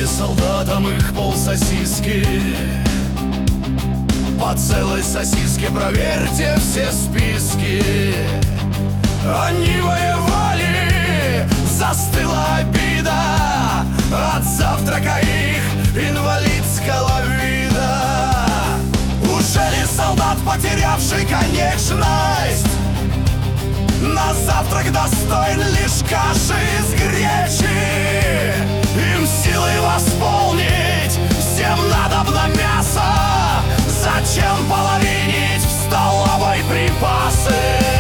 Дайте солдатам их полсосиски. По целой сосиске проверьте все списки. Они воевали, застыла обида от завтрака их инвалидского вида. Уже ли солдат, потерявший конечность, на завтрак достоин лишь каши из гречи? Им силой восполнить всем надобно мясо. Зачем половинить в столовой припасы?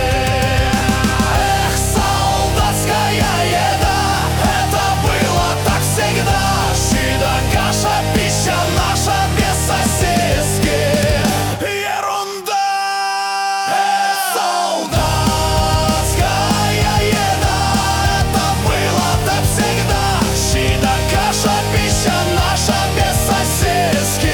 Эх, солдатская еда, это было так всегда. Щи да каша, пища наша без сосиски. Ерунда! Эх, солдатская еда, это было так всегда. Щи да каша, пища наша без сосиски.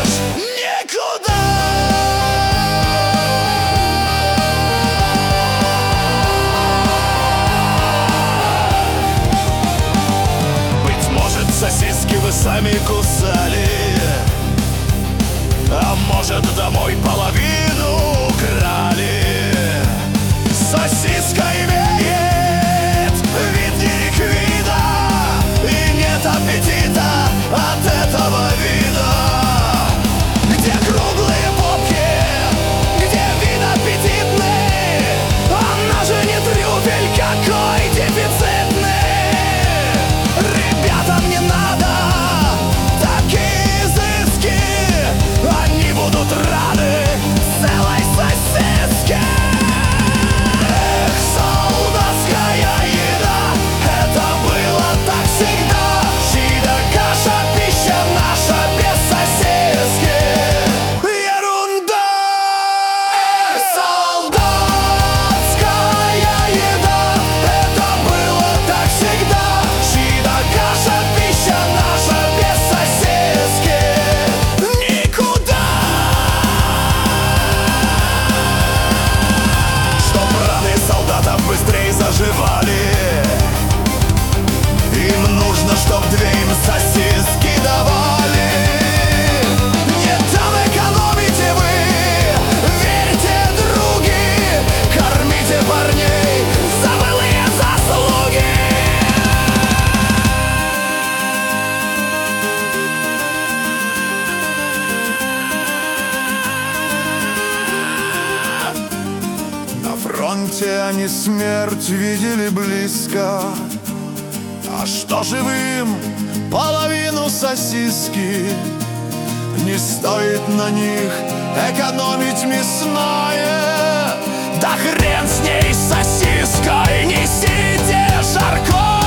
Сосиски вы сами кусали, а может, домой половину украли. Сосиска имеет вид неликвида, и нет аппетита от этого вида. Где круглые попки, где вид аппетитный, она же не трюфель, какой дефицитный. Ребятам не надо такие изыски, они будут рады целой сосиске. Эх, солдатская еда, это было так всегда. Щи да каша, пища наша без сосиски. Ерунда! Эх, солдатская еда, это было так всегда. Щи да каша, пища наша без сосиски. Никуда! Чтоб раны солдатам быстрее заживали, им нужно, чтоб две им сосиски давали. Не там экономите вы, верьте, други, кормите парней за былые заслуги. На фронте они смерть видели близко. А что живым половину сосиски? Не стоит на них экономить мясное. Да хрен с ней, сосиской, несите жаркое.